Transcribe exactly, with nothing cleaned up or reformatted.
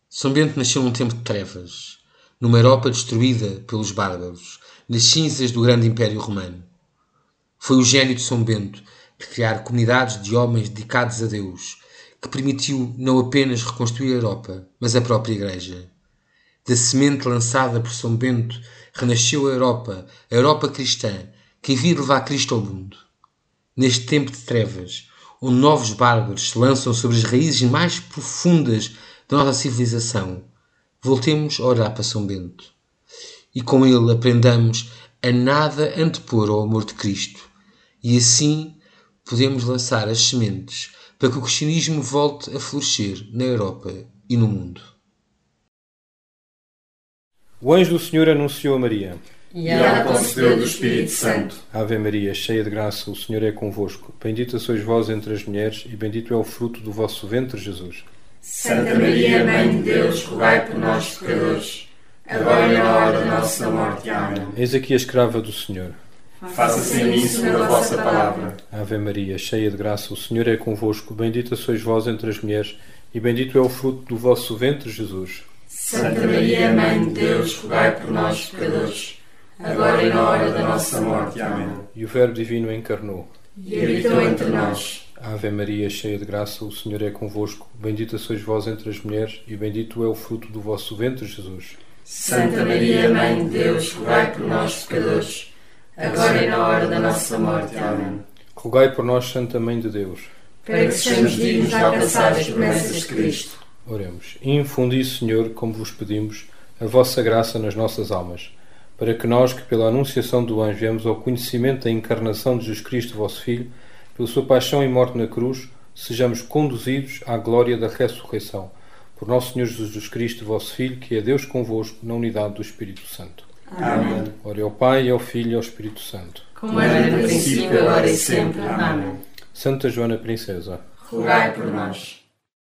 São Bento nasceu num tempo de trevas, numa Europa destruída pelos bárbaros, nas cinzas do grande Império Romano. Foi o gênio de São Bento de criar comunidades de homens dedicados a Deus, que permitiu não apenas reconstruir a Europa, mas a própria Igreja. Da semente lançada por São Bento renasceu a Europa, a Europa cristã, que havia de levar Cristo ao mundo. Neste tempo de trevas, onde novos bárbaros se lançam sobre as raízes mais profundas da nossa civilização, voltemos a olhar para São Bento. E com ele aprendamos a nada antepor ao amor de Cristo. E assim podemos lançar as sementes para que o cristianismo volte a florescer na Europa e no mundo. O anjo do Senhor anunciou a Maria. E ela concebeu do Espírito Santo. Ave Maria, cheia de graça, o Senhor é convosco. Bendita sois vós entre as mulheres, e bendito é o fruto do vosso ventre, Jesus. Santa Maria, Mãe de Deus, rogai por nós, pecadores, agora e na hora da nossa morte. Amém. Eis aqui a escrava do Senhor. Faça-se em mim segundo a vossa palavra. Ave Maria, cheia de graça, o Senhor é convosco. Bendita sois vós entre as mulheres, e bendito é o fruto do vosso ventre, Jesus. Santa Maria, Mãe de Deus, rogai por nós, pecadores, agora e na hora da nossa morte. Amém. E o Verbo Divino encarnou E habitou entre nós. Ave Maria, cheia de graça, o Senhor é convosco. Bendita sois vós entre as mulheres, e bendito é o fruto do vosso ventre, Jesus. Santa Maria, Mãe de Deus, rogai por nós, pecadores, agora e na hora da nossa morte. Amém. Rogai por nós, Santa Mãe de Deus, para que sejamos dignos de alcançar as promessas de Cristo. Oremos. Infundi, Senhor, como vos pedimos, a vossa graça nas nossas almas, para que nós, que pela anunciação do anjo viemos ao conhecimento da encarnação de Jesus Cristo, vosso Filho, pela sua paixão e morte na cruz, sejamos conduzidos à glória da ressurreição. Por nosso Senhor Jesus Cristo, vosso Filho, que é Deus convosco, na unidade do Espírito Santo. Amém. Ora ao Pai, e ao Filho e ao Espírito Santo. Como era no princípio, agora e sempre. Amém. Santa Joana Princesa, rogai por nós.